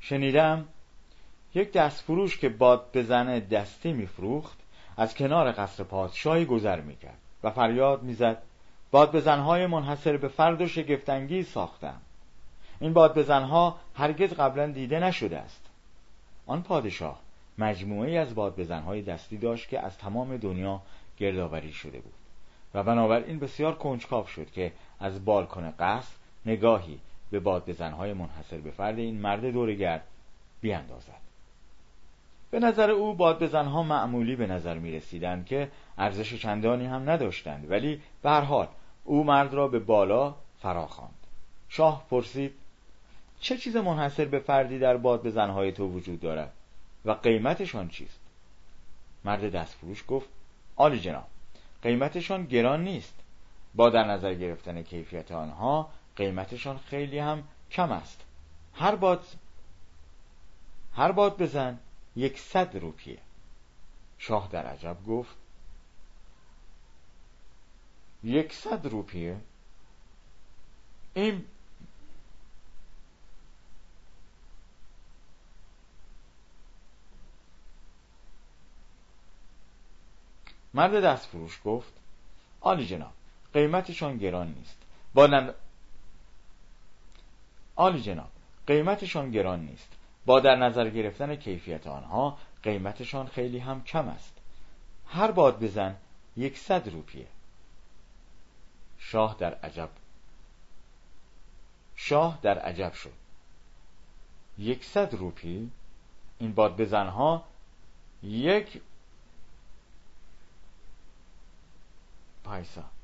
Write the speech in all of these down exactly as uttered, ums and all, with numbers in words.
شنیدم یک دستفروش که باد بزنه دستی میفروخت از کنار قصر پادشاهی گذر میکرد و فریاد میزد باد بزنهای منحصر به فرد و شگفت‌انگیز ساختم. این باد بزنها هرگز قبلا دیده نشده است. آن پادشاه مجموعه‌ای از باد بزنهای دستی داشت که از تمام دنیا گردآوری شده بود و بنابراین بسیار کنجکاو شد که از بالکن قصر نگاهی به باد بزنهای منحصر به فرد این مرد دورگرد بیاندازد. به نظر او باد بزنها معمولی به نظر می رسیدند که ارزش چندانی هم نداشتند، ولی به هر حال او مرد را به بالا فرا خواند. شاه پرسید چه چیز منحصر به فردی در باد بزنهای تو وجود دارد و قیمتشان چیست؟ مرد دستفروش گفت عالی جناب، قیمتشان گران نیست، با در نظر گرفتن کیفیت آنها قیمتشان خیلی هم کم است. هر باد هر باد بزن یکصد روپیه. شاه در عجب گفت یکصد روپیه؟ این مرد دستفروش گفت عالی جناب، قیمتشان گران نیست. با نن... عالی جناب، قیمتشان گران نیست. با در نظر گرفتن کیفیت آنها قیمتشان خیلی هم کم است. هر باد بزن یکصد روپیه. شاه در عجب شاه در عجب شد. یکصد روپی؟ این باد بزنها یک پایسا.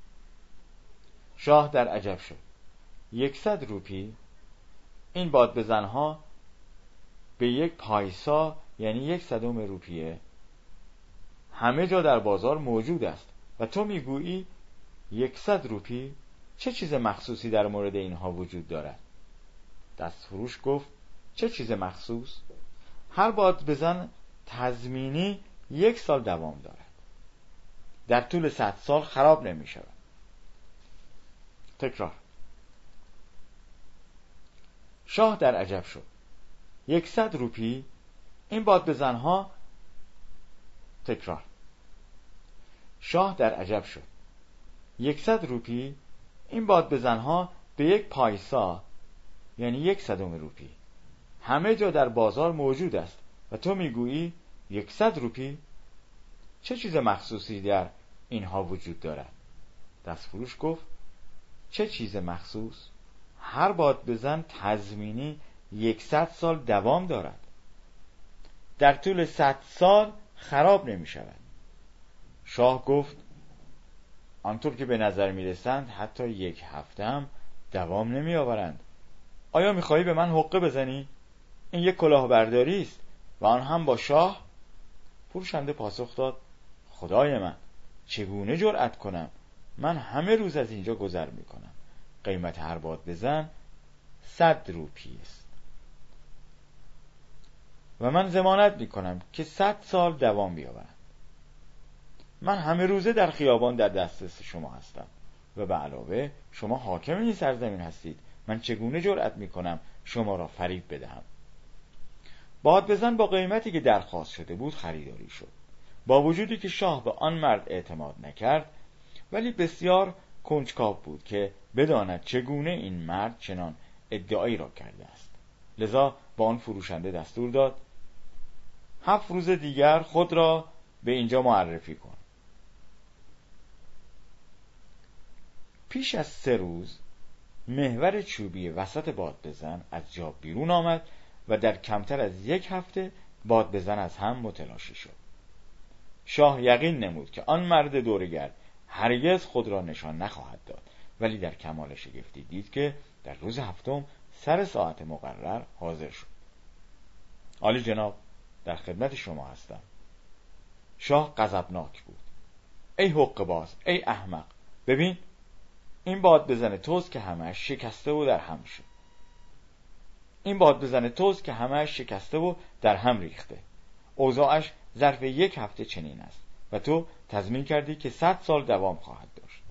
شاه در عجب شد. یکصد روپی؟ این باد بزنها به یک پایسا یعنی یک صدم روپیه همه جا در بازار موجود است و تو میگویی یکصد روپی؟ چه چیز مخصوصی در مورد اینها وجود دارد؟ دستفروش گفت چه چیز مخصوص؟ هر باد بزن تضمینی یک سال دوام دارد، در طول صد سال خراب نمی شود. تکرار. شاه در عجب شد. یکصد روپی؟ این باد بزنها تکرار. شاه در عجب شد. یکصد روپی؟ این باد بزنها به یک پایسا یعنی یک صدم روپی همه جا در بازار موجود است و تو میگویی یکصد روپی؟ چه چیز مخصوصی در اینها وجود دارد؟ دستفروش گفت چه چیز مخصوص؟ هر باد بزن تضمینی یکصد سال دوام دارد، در طول صد سال خراب نمی شود. شاه گفت آنطور که به نظر می رسند حتی یک هفته هم دوام نمی آورند. آیا می خواهی به من حقه بزنی؟ این یک کلاهبرداری است و آن هم با شاه؟ فروشنده پاسخ داد خدای من، چگونه جرأت کنم؟ من همه روز از اینجا گذر می کنم. قیمت هر باد بزن صد روپیه است و من ضمانت می کنم که صد سال دوام بیاورند. من همه روزه در خیابان در دسترس شما هستم و به علاوه شما حاکم این سرزمین هستید. من چگونه جرأت می کنم شما را فریب بدهم؟ باد بزن با قیمتی که درخواست شده بود خریداری شد. با وجودی که شاه به آن مرد اعتماد نکرد، ولی بسیار کنجکاو بود که بداند چگونه این مرد چنان ادعایی را کرده است. لذا با آن فروشنده دستور داد هفت روز دیگر خود را به اینجا معرفی کن. پیش از سه روز محور چوبی وسط باد بزن از جا بیرون آمد و در کمتر از یک هفته باد بزن از هم متلاشی شد. شاه یقین نمود که آن مرد دورگرد هرگز خود را نشان نخواهد داد، ولی در کمال شگفتی دید که در روز هفتم سر ساعت مقرر حاضر شد. عالی جناب، در خدمت شما هستم. شاه غضبناک بود. ای حقه باز، ای احمق، ببین این باد بزن توست که همه‌اش شکسته و در هم شد. این باد بزن توست که همه‌اش شکسته و در هم ریخته. اوضاعش ظرف یک هفته چنین است و تو تضمین کردی که صد سال دوام خواهد داشت.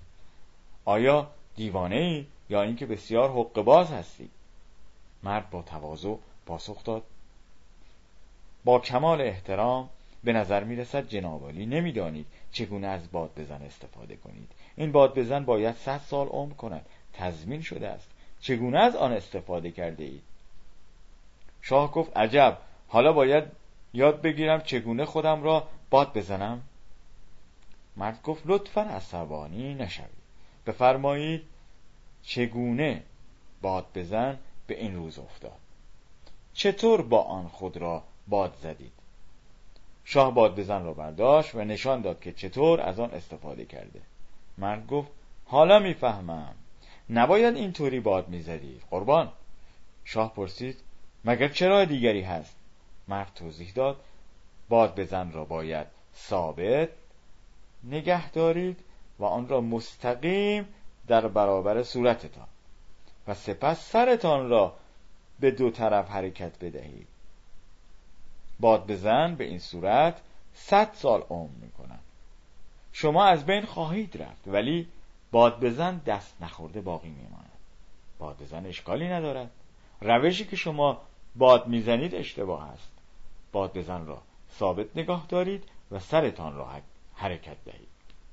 آیا دیوانه ای یا اینکه بسیار حقه باز هستی؟ مرد با تواضع پاسخ داد: با کمال احترام به نظر می رسد جناب عالی نمیدانید چگونه از باد بزن استفاده کنید. این باد بزن باید صد سال عمر کند، تضمین شده است. چگونه از آن استفاده کرده اید؟ شاه گفت: عجب، حالا باید یاد بگیرم چگونه خودم را باد بزنم. مرد گفت: لطفاً عصبانی نشوید، بفرمایید چگونه باد بزن به این روز افتاد؟ چطور با آن خود را باد زدید؟ شاه باد بزن را برداشت و نشان داد که چطور از آن استفاده کرده. مرد گفت: حالا میفهمم، نباید اینطوری باد میزدید قربان. شاه پرسید: مگر چه راه دیگری هست؟ مرد توضیح داد: باد بزن را باید ثابت نگه دارید و آن را مستقیم در برابر صورتتان و سپس سرتان را به دو طرف حرکت بدهید. باد بزن به این صورت صد سال عمر میکنند. شما از بین خواهید رفت ولی باد بزن دست نخورده باقی میماند. باد بزن اشکالی ندارد. روشی که شما باد میزنید اشتباه است. باد بزن را ثابت نگاه دارید و سرتان را حرکت دهید.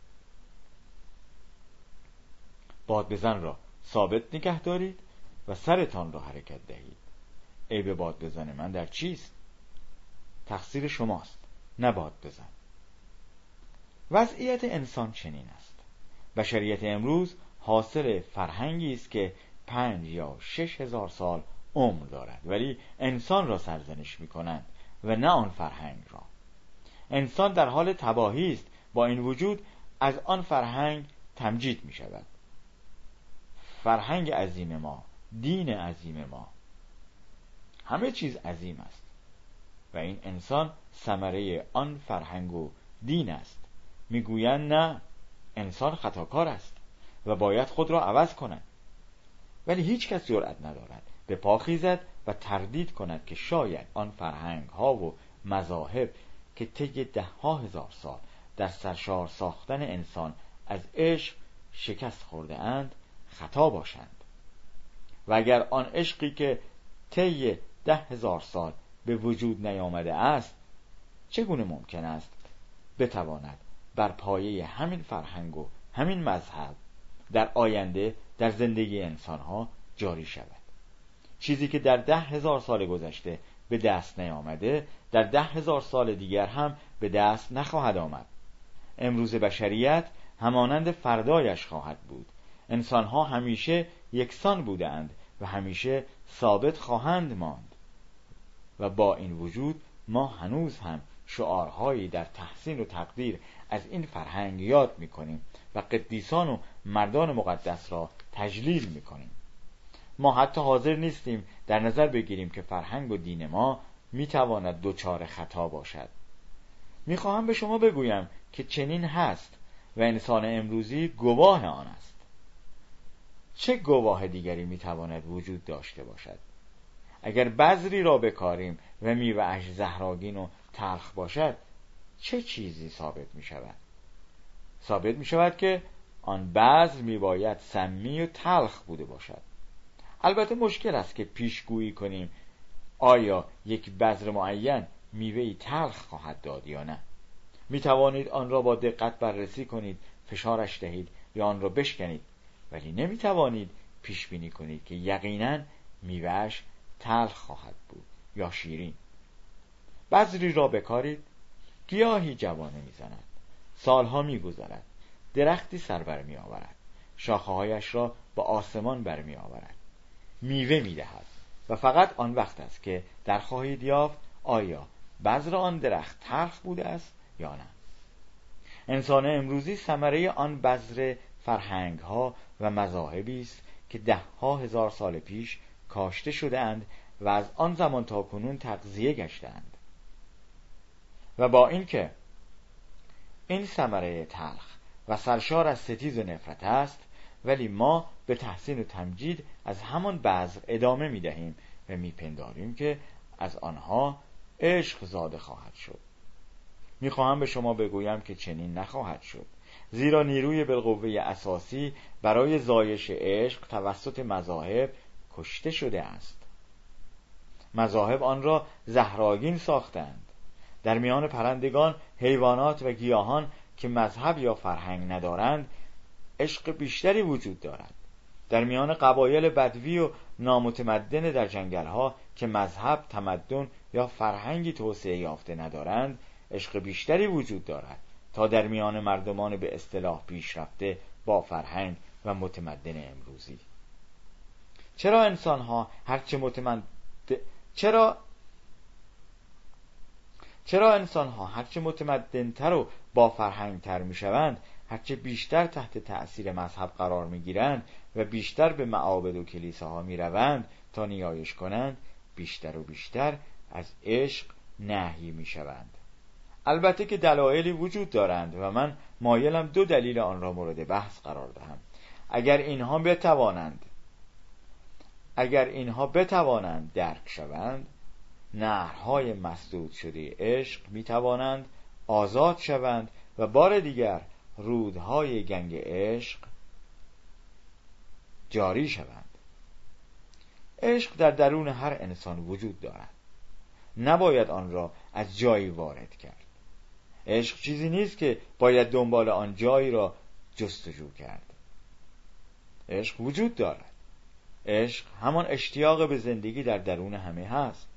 باد بزن را ثابت نگه دارید و سرتان را حرکت دهید. عیب باد بزن من در چیست؟ تقصیر شماست، نه باد بزن. وضعیت انسان چنین است. بشریت امروز حاصل فرهنگی است که پنج یا شش هزار سال عمر دارد، ولی انسان را سرزنش می‌کنند و نه آن فرهنگ را. انسان در حال تباهی است، با این وجود از آن فرهنگ تمجید می شود. فرهنگ عظیم ما، دین عظیم ما، همه چیز عظیم است و این انسان ثمره آن فرهنگ و دین است. میگویند نه، انسان خطاکار است و باید خود را عوض کند، ولی هیچ کس جرأت ندارد به پا خیزد و تردید کند که شاید آن فرهنگ ها و مذاهب که طی ده ها هزار سال در سرشار ساختن انسان از عشق شکست خورده اند خطا باشند. و اگر آن عشقی که طی ده هزار سال به وجود نیامده است، چگونه ممکن است بتواند بر پایه همین فرهنگ و همین مذهب در آینده در زندگی انسانها جاری شود؟ چیزی که در ده هزار سال گذشته به دست نیامده در ده هزار سال دیگر هم به دست نخواهد آمد. امروز بشریت همانند فردایش خواهد بود. انسانها همیشه یکسان بودند و همیشه ثابت خواهند ماند و با این وجود ما هنوز هم شعارهایی در تحسین و تقدیر از این فرهنگ یاد می‌کنیم و قدیسان و مردان مقدس را تجلیل می‌کنیم. ما حتی حاضر نیستیم در نظر بگیریم که فرهنگ و دین ما می‌تواند دچار خطا باشد. می‌خواهم به شما بگویم که چنین هست و انسان امروزی گواه آن است. چه گواه دیگری می‌تواند وجود داشته باشد؟ اگر بذری را بکاریم و میوه‌اش زهرآگین و تلخ باشد، چه چیزی ثابت می‌شود؟ ثابت می‌شود که آن بذر میباید سمی و تلخ بوده باشد. البته مشکل است که پیشگویی کنیم آیا یک بذر معین میوه‌ای تلخ خواهد داد یا نه. میتوانید آن را با دقت بررسی کنید، فشارش دهید یا آن را بشکنید، ولی نمیتوانید پیش بینی کنید که یقینا میوه‌اش تلخ خواهد بود یا شیرین. بذری را بکارید، گیاهی جوانه میزند، سالها میگذرد، درختی سر برمی آورد، شاخه‌هایش را به آسمان برمی آورد، میوه میدهد و فقط آن وقت است که در خواهید یافت آیا بذر آن درخت تلخ بوده است یا نه. انسان امروزی ثمره آن بذر فرهنگ ها و مذاهبی است که ده ها هزار سال پیش کاشته شده اند و از آن زمان تا کنون تغذیه گشتند. و با اینکه این ثمره تلخ و سرشار از ستیز و نفرت است، ولی ما به تحسین و تمجید از همان بذر ادامه می دهیم و می پنداریم که از آنها عشق زاده خواهد شد. می خواهم به شما بگویم که چنین نخواهد شد، زیرا نیروی بالقوه اساسی برای زایش عشق توسط مذاهب کشته شده است. مذاهب آن را زهرآگین ساختند. در میان پرندگان، حیوانات و گیاهان که مذهب یا فرهنگ ندارند عشق بیشتری وجود دارد. در میان قبایل بدوی و نامتمدن در جنگل‌ها که مذهب، تمدن یا فرهنگی توسعه یافته ندارند عشق بیشتری وجود دارد تا در میان مردمان به اصطلاح پیشرفته با فرهنگ و متمدن امروزی. چرا انسان‌ها هرچه متمدن چرا چرا انسان‌ها هرچه متمدن‌تر و با فرهنگ‌تر می‌شوند، هرچه بیشتر تحت تأثیر مذهب قرار می‌گیرند و بیشتر به معابد و کلیساها می‌روند تا نیایش کنند، بیشتر و بیشتر از عشق نهی می‌شوند. البته که دلایلی وجود دارند و من مایلم دو دلیل آن را مورد بحث قرار دهم. اگر اینها بتوانند اگر اینها بتوانند درک شوند، نهرهای مسدود شده عشق می‌توانند آزاد شوند و بار دیگر رودهای گنگ عشق جاری شوند. عشق در درون هر انسان وجود دارد. نباید آن را از جایی وارد کرد. عشق چیزی نیست که باید دنبال آن جایی را جستجو کرد. عشق وجود دارد. عشق همان اشتیاق به زندگی در درون همه هست.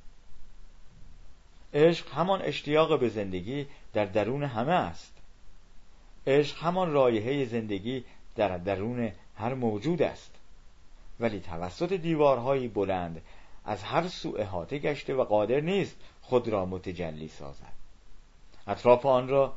عشق همان اشتیاق به زندگی در درون همه است. عشق همان رایحه زندگی در درون هر موجود است، ولی توسط دیوارهایی بلند از هر سو احاطه گشته و قادر نیست خود را متجلی سازد. اطراف آن را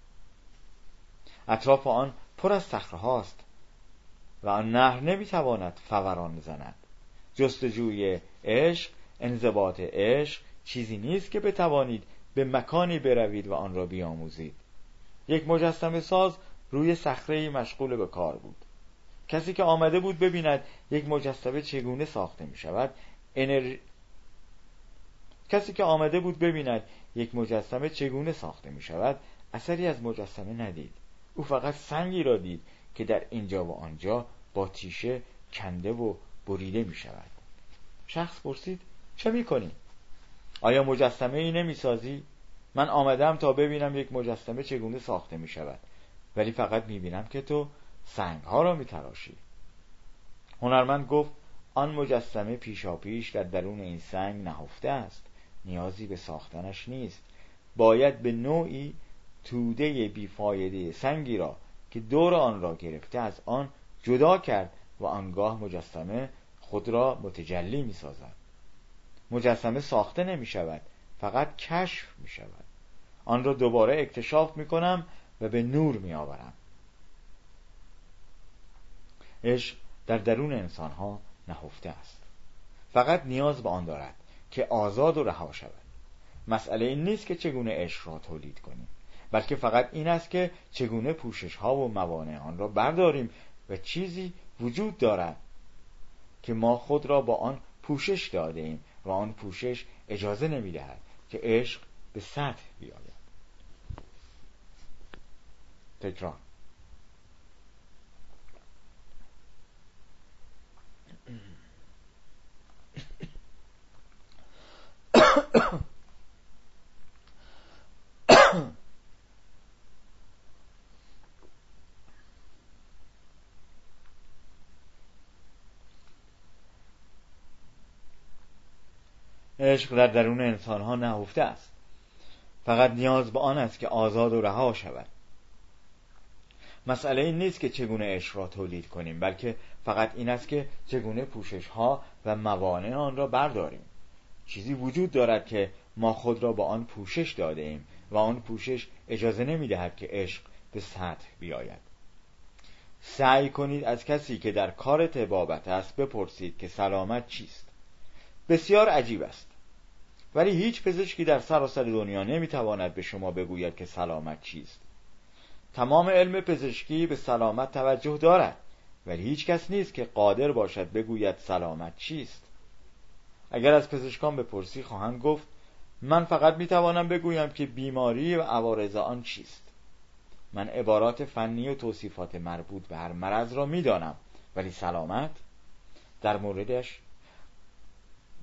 اطراف آن پر از صخره‌هاست و آن نهر نمیتواند فوران زند. جستجوی عشق، انضباط عشق چیزی نیست که بتوانید به مکانی بروید و آن را بیاموزید. یک مجسمه ساز روی صخره‌ای مشغول به کار بود. کسی که آمده بود ببیند یک مجسمه چگونه ساخته می شود انرژی کسی که آمده بود ببیند یک مجسمه چگونه ساخته می شود اثری از مجسمه ندید. او فقط سنگی را دید که در اینجا و آنجا با تیشه کنده و بریده می شود. شخص پرسید چه می کنی؟ آیا مجسمه ای نمی سازی؟ من آمدم تا ببینم یک مجسمه چگونه ساخته می شود، ولی فقط می بینم که تو سنگ ها را می تراشی. هنرمند گفت آن مجسمه پیشا پیش در درون این سنگ نهفته است. نیازی به ساختنش نیست. باید به نوعی توده بیفایده سنگی را که دور آن را گرفته از آن جدا کرد و آنگاه مجسمه خود را متجلی می سازد. مجسمه ساخته نمی شود، فقط کشف می شود. آن را دوباره اکتشاف می کنم و به نور می آورم. عشق در درون انسان ها نهفته است. فقط نیاز به آن دارد که آزاد و رها شود. مسئله این نیست که چگونه عشق را تولید کنیم، بلکه فقط این است که چگونه پوشش ها و موانع آن را برداریم و چیزی وجود دارد که ما خود را با آن پوشش داده ایم و آن پوشش اجازه نمی دهد که عشق به سطح بیاید. تکرار. عشق در درون انسان‌ها نهفته است. فقط نیاز به آن است که آزاد و رها شود. مسئله این نیست که چگونه عشق را تولید کنیم، بلکه فقط این است که چگونه پوشش‌ها و موانع آن را برداریم. چیزی وجود دارد که ما خود را با آن پوشش داده ایم و آن پوشش اجازه نمی‌دهد که عشق به سطح بیاید. سعی کنید از کسی که در کار طبابت است بپرسید که سلامت چیست. بسیار عجیب است، ولی هیچ پزشکی در سراسر دنیا نمیتواند به شما بگوید که سلامت چیست. تمام علم پزشکی به سلامت توجه دارد، ولی هیچ کس نیست که قادر باشد بگوید سلامت چیست. اگر از پزشکان بپرسی خواهند گفت من فقط میتوانم بگویم که بیماری و عوارض آن چیست. من عبارات فنی و توصیفات مربوط به هر مرض را میدانم، ولی سلامت در موردش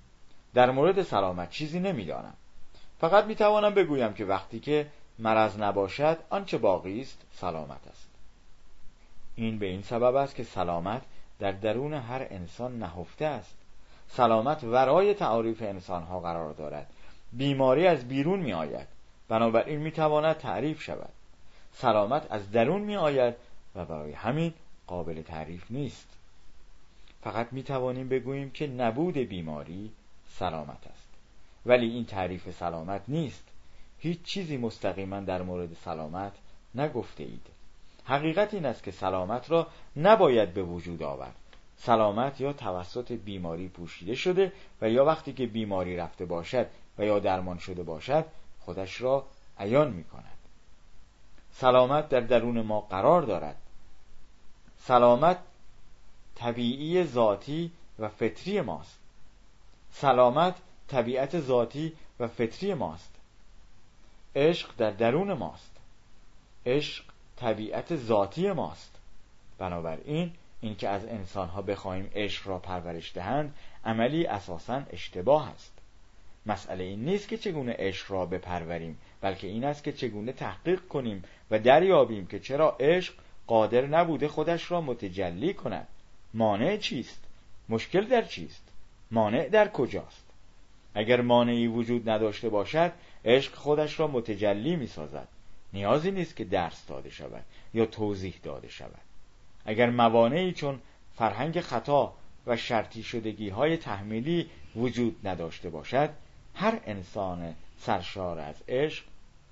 در مورد سلامت چیزی نمی‌دانم. فقط می‌توانم بگویم که وقتی که مرض نباشد آنچه باقی است سلامت است. این به این سبب است که سلامت در درون هر انسان نهفته است. سلامت ورای تعاریف انسان‌ها قرار دارد. بیماری از بیرون می‌آید، بنابراین می‌تواند تعریف شود. سلامت از درون می‌آید و برای همین قابل تعریف نیست. فقط می‌توانیم بگوییم که نبود بیماری سلامت است. ولی این تعریف سلامت نیست. هیچ چیزی مستقیما در مورد سلامت نگفته اید. حقیقت این است که سلامت را نباید به وجود آورد. سلامت یا توسط بیماری پوشیده شده و یا وقتی که بیماری رفته باشد و یا درمان شده باشد خودش را عیان می کند. سلامت در درون ما قرار دارد. سلامت طبیعی ذاتی و فطری ماست. سلامت طبیعت ذاتی و فطری ماست. عشق در درون ماست. عشق طبیعت ذاتی ماست. بنابراین این که از انسانها بخواهیم عشق را پرورش دهند عملی اساساً اشتباه است. مسئله این نیست که چگونه عشق را بپروریم، بلکه این است که چگونه تحقیق کنیم و دریابیم که چرا عشق قادر نبوده خودش را متجلی کند. مانع چیست؟ مشکل در چیست؟ مانع در کجاست؟ اگر مانعی وجود نداشته باشد عشق خودش را متجلی می سازد. نیازی نیست که درس داده شود یا توضیح داده شود. اگر موانعی چون فرهنگ خطا و شرطی شدگی های تحمیلی وجود نداشته باشد هر انسان سرشار از عشق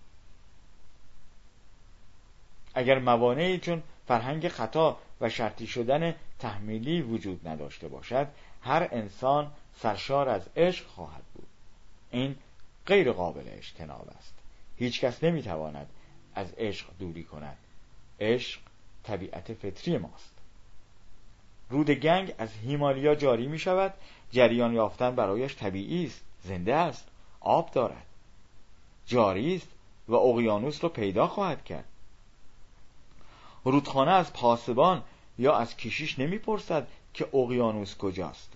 اگر موانعی چون فرهنگ خطا و شرطی شدن تحمیلی وجود نداشته باشد هر انسان سرشار از عشق خواهد بود. این غیر قابل اجتناب است. هیچ کس نمیتواند از عشق دوری کند. عشق طبیعت فطری ماست. رود گنگ از هیمالیا جاری می شود. جریان یافتن برایش طبیعی است. زنده است. آب دارد. جاری است و اقیانوس را پیدا خواهد کرد. رودخانه از پاسبان یا از کشیش نمی پرسد که اقیانوس کجاست.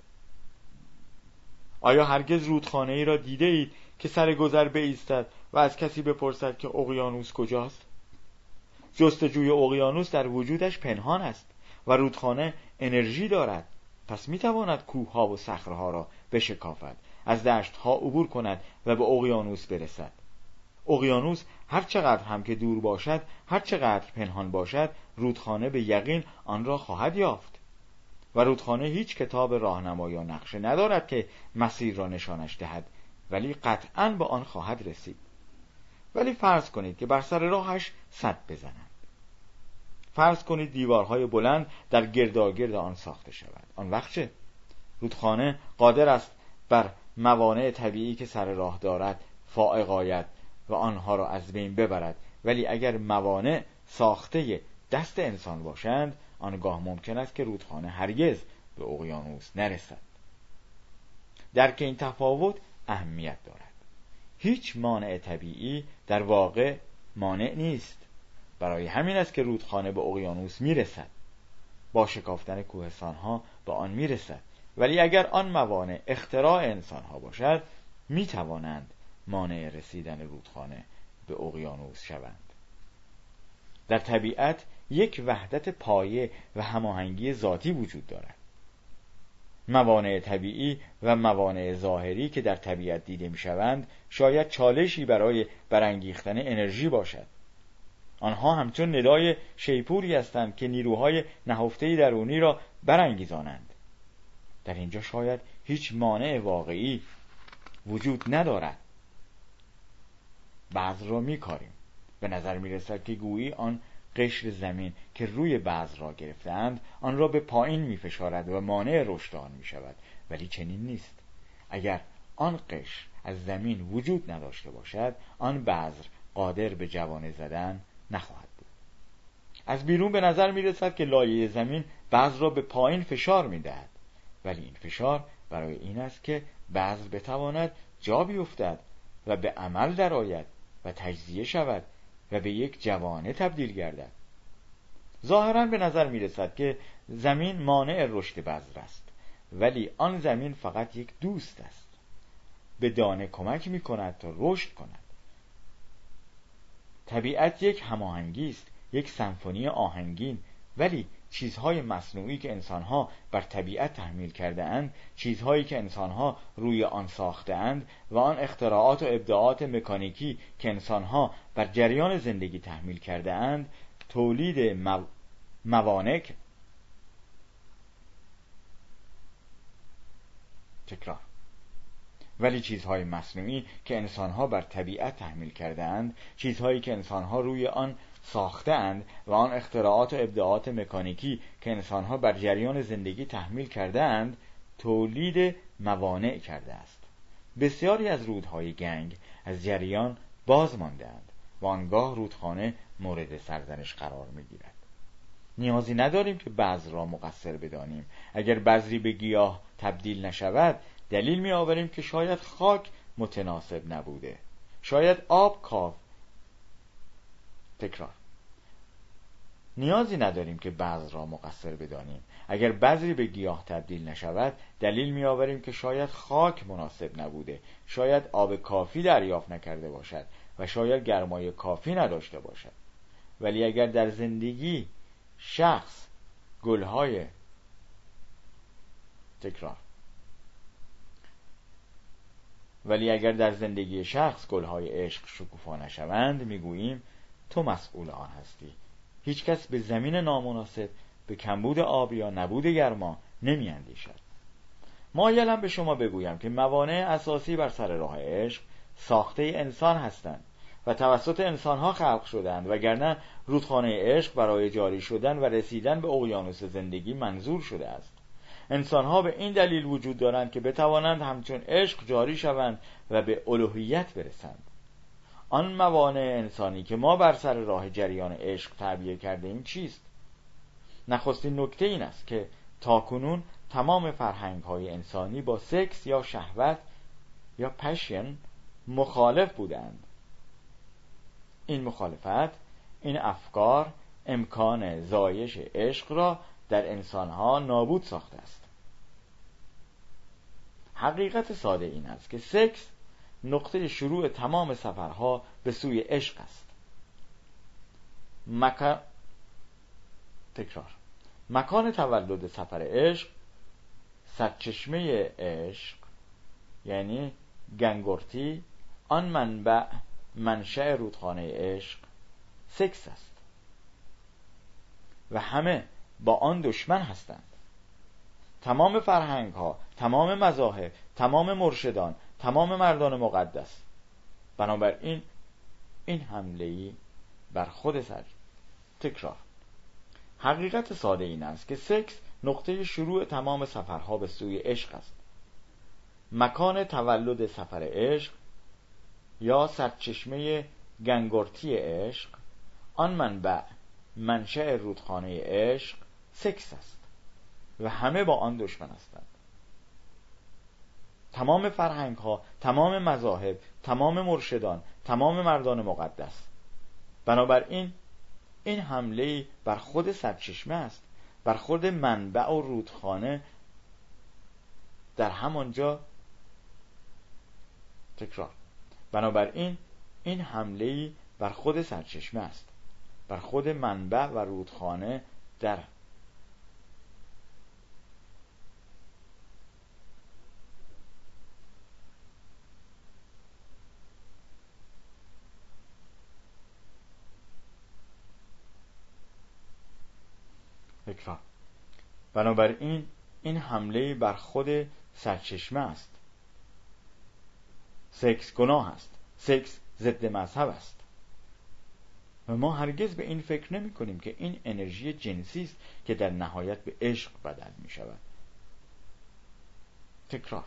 آیا هرگز رودخانه ای را دیده اید که سر گذر بایستد و از کسی بپرسد که اقیانوس کجاست؟ جستجوی اقیانوس در وجودش پنهان است و رودخانه انرژی دارد. پس میتواند کوهها و صخره‌ها را بشکافد، از دشت‌ها عبور کند و به اقیانوس برسد. اقیانوس هر چقدر هم که دور باشد، هر چقدر پنهان باشد، رودخانه به یقین آن را خواهد یافت. و رودخانه هیچ کتاب راهنما یا نقشه ندارد که مسیر را نشانش دهد، ولی قطعاً به آن خواهد رسید. ولی فرض کنید که بر سر راهش سد بزنند. فرض کنید دیوارهای بلند در گرداگرد آن ساخته شود. آن وقت چه؟ رودخانه قادر است بر موانع طبیعی که سر راه دارد فائق آید و آنها را از بین ببرد. ولی اگر موانع ساخته دست انسان باشند آنگاه ممکن است که رودخانه هرگز به اقیانوس نرسد. درک این تفاوت اهمیت دارد. هیچ مانع طبیعی در واقع مانع نیست. برای همین است که رودخانه به اقیانوس میرسد. با شکافتن کوهستان‌ها به آن میرسد. ولی اگر آن موانع اختراع انسان‌ها باشد میتوانند مانع رسیدن رودخانه به اقیانوس شوند. در طبیعت یک وحدت پایه و هماهنگی ذاتی وجود دارد. موانع طبیعی و موانع ظاهری که در طبیعت دیده میشوند شاید چالشی برای برانگیختن انرژی باشد. آنها همچون ندای شیپوری هستند که نیروهای نهفته درونی را برانگیزانند. در اینجا شاید هیچ مانع واقعی وجود ندارد. بعض را میکاریم. به نظر میرسد که گویی آن قشر زمین که روی بعض را گرفتند آن را به پایین میفشارد و مانع رشد آن میشود، ولی چنین نیست. اگر آن قشر از زمین وجود نداشته باشد آن بذر قادر به جوانه زدن نخواهد بود. از بیرون به نظر میرسد که لایه زمین بذر را به پایین فشار میدهد، ولی این فشار برای این است که بذر بتواند جا بیفتد و به عمل درآید و تجزیه شود و به یک جوانه تبدیل گردد. ظاهراً به نظر می رسد که زمین مانع رشد بذر است، ولی آن زمین فقط یک دوست است. به دانه کمک می کند تا رشد کند. طبیعت یک هماهنگی است، یک سمفونی آهنگین، ولی چیزهای مصنوعی که انسانها بر طبیعت تحمیل کرده اند، چیزهایی که انسانها روی آن ساخته اند و آن اختراعات و ابداعات مکانیکی که انسانها بر جریان زندگی تحمیل کرده اند، تولید مو... موانع تکرار ولی چیزهای مصنوعی که انسانها بر طبیعت تحمیل کرده اند، چیزهایی که انسانها روی آن ساخته اند و آن اختراعات و ابداعات مکانیکی که انسانها بر جریان زندگی تحمیل کرده اند، تولید موانع کرده است. بسیاری از رودهای گنگ از جریان باز مانده اند و آنگاه رودخانه مورد سرزنش قرار می‌گیرد. نیازی نداریم که بذر را مقصر بدانیم. اگر بذری به گیاه تبدیل نشود، دلیل می آوریم که شاید خاک متناسب نبوده، شاید آب کاف تکرار نیازی نداریم که بذر را مقصر بدانیم. اگر بذری به گیاه تبدیل نشود، دلیل می آوریم که شاید خاک مناسب نبوده، شاید آب کافی دریافت نکرده باشد و شاید گرمای کافی نداشته باشد. ولی اگر در زندگی شخص گلهای تکرار ولی اگر در زندگی شخص گلهای عشق شکوفا نشوند، میگوییم تو مسئول آن هستی. هیچ کس به زمین نامناسب، به کمبود آب یا نبود گرما نمی اندیشد. مایلم به شما بگویم که موانع اساسی بر سر راه عشق ساخته انسان هستند و توسط انسانها خلق شدند، وگرنه رودخانه عشق برای جاری شدن و رسیدن به اقیانوس زندگی منظور شده است. انسانها به این دلیل وجود دارند که بتوانند همچون عشق جاری شوند و به الوهیت برسند. آن موانع انسانی که ما بر سر راه جریان عشق تعبیه کرده ایم چیست؟ نخستین نکته این است که تاکنون تمام فرهنگ‌های انسانی با سکس یا شهوت یا پشن مخالف بودند. این مخالفت، این افکار امکان زایش عشق را در انسانها نابود ساخته است. حقیقت ساده این است که سکس نقطه شروع تمام سفرها به سوی عشق است. مکان تکرار مکان تولد سفر عشق، سرچشمه عشق یعنی گنگورتی، آن منبع منشأ رودخانه عشق سکس است و همه با آن دشمن هستند. تمام فرهنگ ها، تمام مذاهب، تمام مرشدان، تمام مردان مقدس. بنابراین این حمله‌ای بر خود سر تکرار حقیقت ساده این است که سکس نقطه شروع تمام سفرها به سوی عشق است. مکان تولد سفر عشق یا سرچشمه گنگورتی عشق، آن منبع منشأ رودخانه عشق سکس است و همه با آن دشمن هستند. تمام فرهنگ ها، تمام مذاهب، تمام مرشدان، تمام مردان مقدس. بنابراین این حمله بر خود سرچشمه است، بر خود منبع و رودخانه در همانجا تکرار بنابراین این حمله بر خود سرچشمه است، بر خود منبع و رودخانه در تکرار بنابراین این حمله بر خود سرچشمه است. سکس گناه است، سکس ضد مذهب است و ما هرگز به این فکر نمی کنیم که این انرژی جنسی است که در نهایت به عشق بدل می شود. تکرار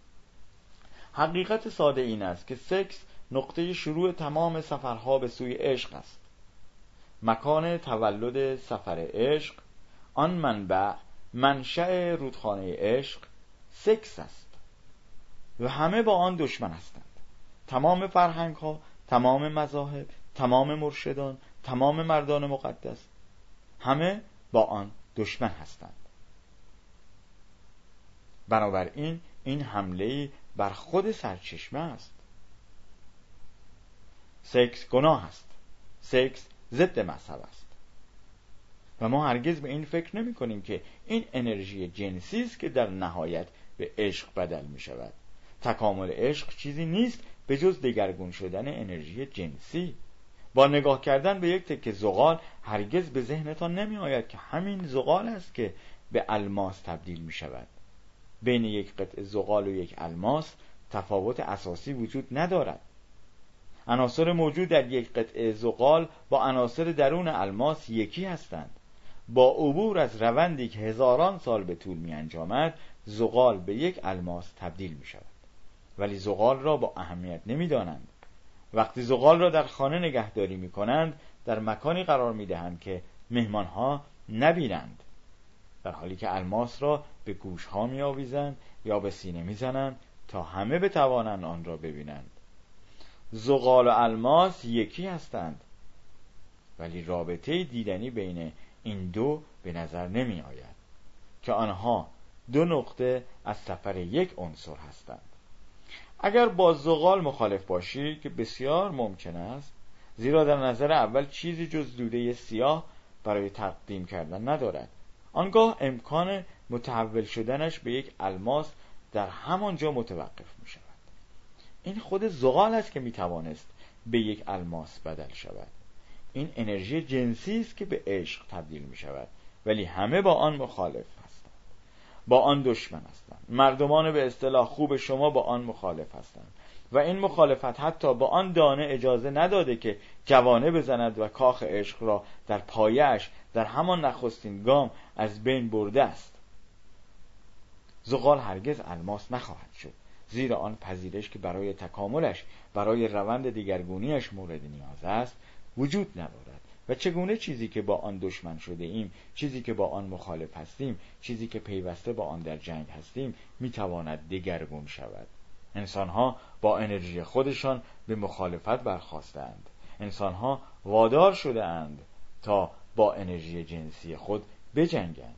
حقیقت ساده این است که سکس نقطه شروع تمام سفرها به سوی عشق است. مکان تولد سفر عشق، آن منبع منشأ رودخانه عشق سکس است و همه با آن دشمن هستند. تمام فرهنگ ها، تمام مذاهب، تمام مرشدان، تمام مردان مقدس، همه با آن دشمن هستند. بنابراین این حمله بر خود سرچشمه است. سکس گناه است. سکس ضد مذهب است. و ما هرگز به این فکر نمی کنیم که این انرژی جنسی است که در نهایت به عشق بدل می شود. تکامل عشق چیزی نیست به جز دگرگون شدن انرژی جنسی. با نگاه کردن به یک تکه زغال هرگز به ذهنتان نمی آید که همین زغال است که به الماس تبدیل می شود. بین یک قطعه زغال و یک الماس تفاوت اساسی وجود ندارد. عناصر موجود در یک قطعه زغال با عناصر درون الماس یکی هستند. با عبور از روندی که هزاران سال به طول می انجامد، زغال به یک الماس تبدیل می شود. ولی زغال را با اهمیت نمی دانند. وقتی زغال را در خانه نگهداری می کنند، در مکانی قرار می دهند که مهمانها نبینند، در حالی که الماس را به گوشها می آویزند یا به سینه می زنند تا همه بتوانند آن را ببینند. زغال و الماس یکی هستند، ولی رابطه دیدنی بین این دو به نظر نمی آید که آنها دو نقطه از سفر یک عنصر هستند. اگر با زغال مخالف باشی، که بسیار ممکن است، زیرا در نظر اول چیزی جز دوده سیاه برای تقدیم کردن ندارد، آنگاه امکان متحول شدنش به یک الماس در همانجا متوقف می شود. این خود زغال است که می توانست به یک الماس بدل شود. این انرژی جنسی است که به عشق تبدیل می شود، ولی همه با آن مخالف هستند، با آن دشمن هستند. مردمان به اصطلاح خوب شما با آن مخالف هستند و این مخالفت حتی با آن دانه اجازه نداده که جوانه بزند و کاخ عشق را در پایه‌اش در همان نخستین گام از بین برده است. زغال هرگز الماس نخواهد شد، زیرا آن پذیرش که برای تکاملش، برای روند دیگرگونیش مورد نیاز است وجود ندارد. و چگونه چیزی که با آن دشمن شده ایم، چیزی که با آن مخالف هستیم، چیزی که پیوسته با آن در جنگ هستیم میتواند دگرگون شود؟ انسانها با انرژی خودشان به مخالفت برخاستند. انسانها وادار شده اند تا با انرژی جنسی خود بجنگند.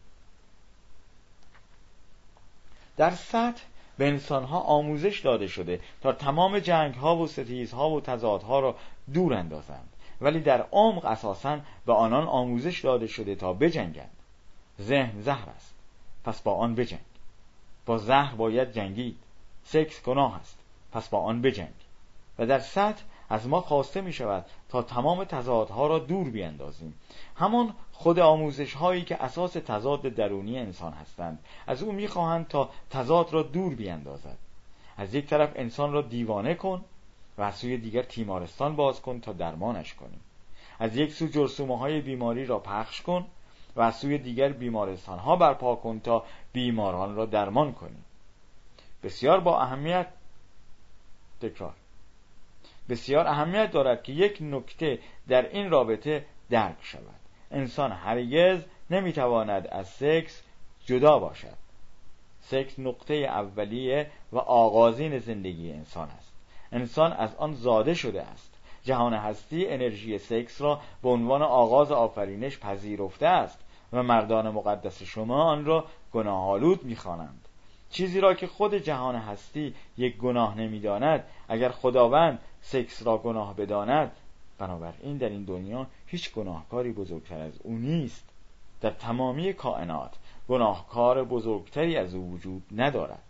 در سطح به انسانها آموزش داده شده تا تمام جنگها و ستیزها و تضادها را دور اندازند، ولی در عمق اساساً به آنان آموزش داده شده تا بجنگند. ذهن زهر است، پس با آن بجنگ. با زهر باید جنگید. سکس گناه است، پس با آن بجنگ. و در سطح از ما خواسته می شود تا تمام تضادها را دور بیندازیم. همان خود آموزش هایی که اساس تضاد درونی انسان هستند، از او می خواهند تا تضاد را دور بیندازد. از یک طرف انسان را دیوانه کن و از سوی دیگر تیمارستان باز کن تا درمانش کنی. از یک سو جرثومه های بیماری را پخش کن و از سوی دیگر بیمارستان ها برپا کن تا بیماران را درمان کنی. بسیار با اهمیت تکرار بسیار اهمیت دارد که یک نکته در این رابطه درک شود. انسان هرگز نمیتواند از سکس جدا باشد. سکس نقطه اولیه و آغازین زندگی انسان است. انسان از آن زاده شده است. جهان هستی انرژی سکس را به عنوان آغاز آفرینش پذیرفته است و مردان مقدس شما آن را گناه‌آلود می‌خوانند. چیزی را که خود جهان هستی یک گناه نمی‌داند، اگر خداوند سکس را گناه بداند، بنابراین در این دنیا هیچ گناهکاری بزرگتر از او نیست. در تمامی کائنات گناهکار بزرگتری از او وجود ندارد.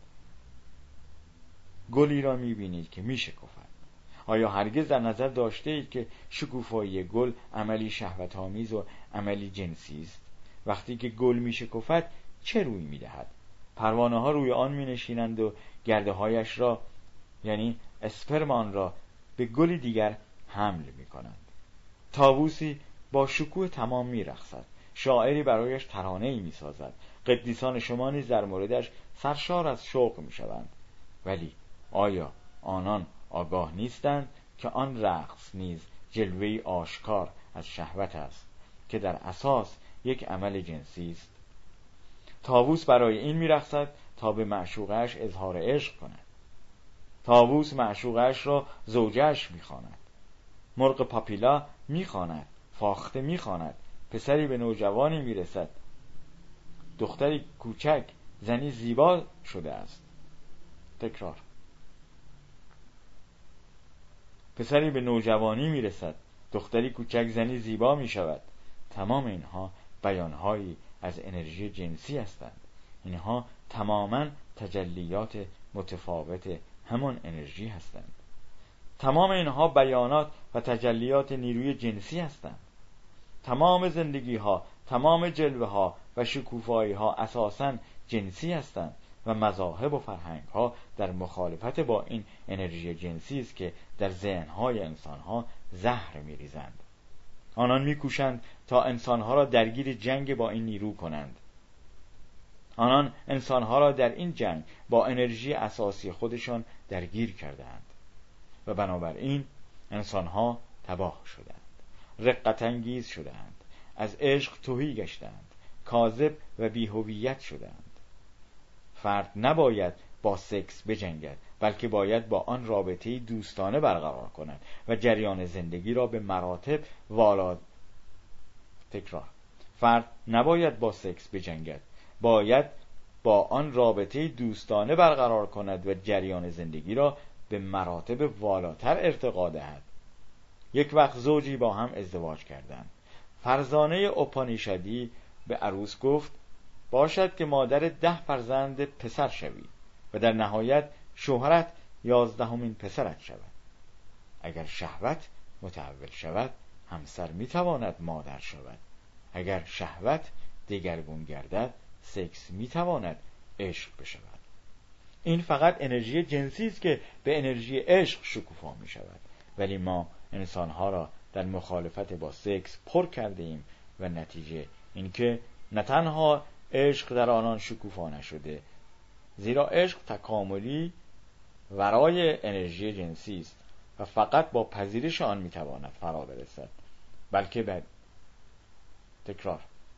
گلی را می‌بینید که می‌شکفد. آیا هرگز در نظر داشته اید که شکوفایی گل عملی شهوت‌آمیز و عملی جنسی است؟ وقتی که گل می‌شکفد چه روی می‌دهد؟ پروانه ها روی آن می‌نشینند و گرده هایش را، یعنی اسپرم آن را، به گلی دیگر حمل می‌کنند. طاووسی با شکوه تمام می‌رقصد. شاعری برایش ترانه‌ای می‌سازد. قدیسان شما نیز در موردش سرشار از شوق می‌شوند. ولی آیا آنان آگاه نیستند که آن رقص نیز جلوه‌ای آشکار از شهوت است که در اساس یک عمل جنسی است؟ طاووس برای این می‌رقصد تا به معشوقه‌اش اظهار عشق کند. طاووس معشوقه‌اش را زوجه‌اش می‌خواند. مرغ پاپیلا می‌خواند، فاخته می‌خواند، پسری به نوجوانی می‌رسد، دختری کوچک، زنی زیبا شده است. تکرار. پسری به نوجوانی میرسد، دختری کوچک زنی زیبا میشود. تمام اینها بیانهایی از انرژی جنسی هستند. اینها تماما تجلیات متفاوت همان انرژی هستند. تمام اینها بیانات و تجلیات نیروی جنسی هستند. تمام زندگی ها، تمام جلوه ها و شکوفایی ها اساساً جنسی هستند و مذاهب و فرهنگ ها در مخالفت با این انرژی جنسی است که در ذهن های انسان ها زهر می‌ریزند. آنان می‌کوشند تا انسان ها را درگیر جنگ با این نیرو کنند. آنان انسان ها را در این جنگ با انرژی اساسی خودشان درگیر کردند و بنابراین انسان ها تباه شدند، رقت انگیز شدند، از عشق تهی گشتند، کاذب و بی‌هویت شدند. فرد نباید با سکس بجنگد، بلکه باید با آن رابطه‌ای دوستانه برقرار کند و جریان زندگی را به مراتب والا تکرار. فرد نباید با سکس بجنگد، باید با آن رابطه‌ای دوستانه برقرار کند و جریان زندگی را به مراتب والاتر ارتقا دهد. یک وقت زوجی با هم ازدواج کردند. فرزانه اوپانیشدی به عروس گفت باشد که مادر ده فرزند پسر شوی و در نهایت شوهرت یازدهمین پسرت شود. اگر شهوت متحول شود، همسر میتواند مادر شود. اگر شهوت دگرگون گردد، سکس میتواند عشق بشود. این فقط انرژی جنسی است که به انرژی عشق شکوفا می شود. ولی ما انسانها را در مخالفت با سکس پر کرده ایم و نتیجه اینکه نه تنها عشق در آنان شکوفا نشده، زیرا عشق تکاملی ورای انرژی جنسی است و فقط با پذیرش آن می تواند فرا برسد، بلکه به تکرار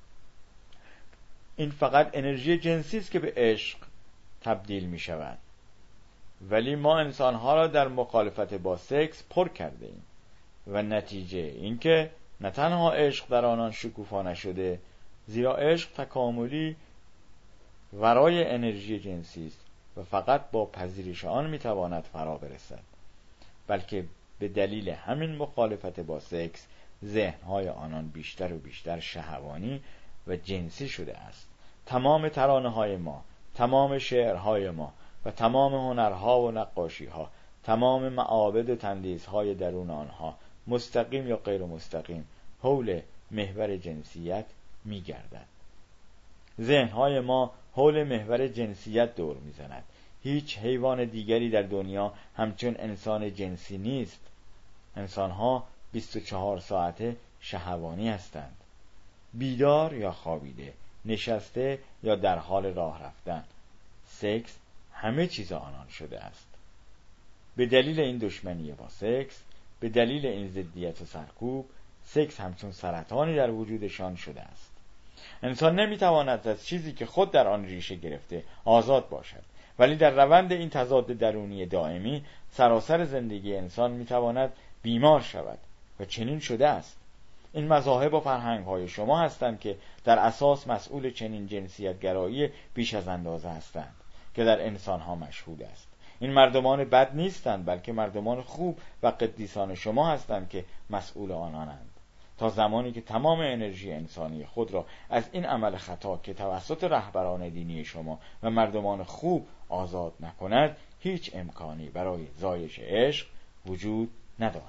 این فقط انرژی جنسی است که به عشق تبدیل می شود. ولی ما انسانها را در مخالفت با سکس پر کرده ایم و نتیجه اینکه نه تنها عشق در آنان شکوفا نشده، زیرا عشق تکاملی ورای انرژی جنسی است و فقط با پذیرش آن می تواند فرا برسد، بلکه به دلیل همین مخالفت با سکس ذهنهای آنان بیشتر و بیشتر شهوانی و جنسی شده است. تمام ترانه‌های ما، تمام شعرهای ما و تمام هنرها و نقاشیها، تمام معابد و تندیس‌های درون آنها مستقیم یا غیر مستقیم حول محور جنسیت می‌گردد. ذهنهای ما حول محور جنسیت دور می‌زند. هیچ حیوان دیگری در دنیا همچون انسان جنسی نیست. انسان‌ها بیست و چهار ساعته شهوانی هستند، بیدار یا خوابیده، نشسته یا در حال راه رفتن. سکس همه چیز آنان شده است. به دلیل این دشمنی با سکس، به دلیل این ضدیت و سرکوب، سکس همچون سرطانی در وجودشان شده است. انسان نمیتواند از چیزی که خود در آن ریشه گرفته آزاد باشد، ولی در روند این تضاد درونی دائمی سراسر زندگی انسان میتواند بیمار شود و چنین شده است. این مذاهب و فرهنگ های شما هستند که در اساس مسئول چنین جنسیت گرایی بیش از اندازه هستند که در انسان ها مشهود است. این مردمان بد نیستند، بلکه مردمان خوب و قدیسان شما هستند که مسئول آنانند. تا زمانی که تمام انرژی انسانی خود را از این عمل خطا که توسط رهبران دینی شما و مردمان خوب آزاد نکند، هیچ امکانی برای زایش عشق وجود ندارد.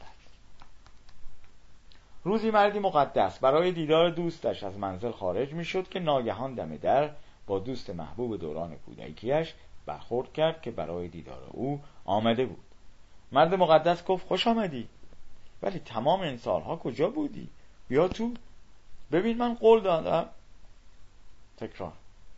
روزی مردی مقدس برای دیدار دوستش از منزل خارج می شد که ناگهان دم در با دوست محبوب دوران کودکیش برخورد کرد که برای دیدار او آمده بود. مرد مقدس گفت خوش آمدی، ولی تمام این سالها کجا بودی؟ بیا تو، ببین من قول دادم. تکرار.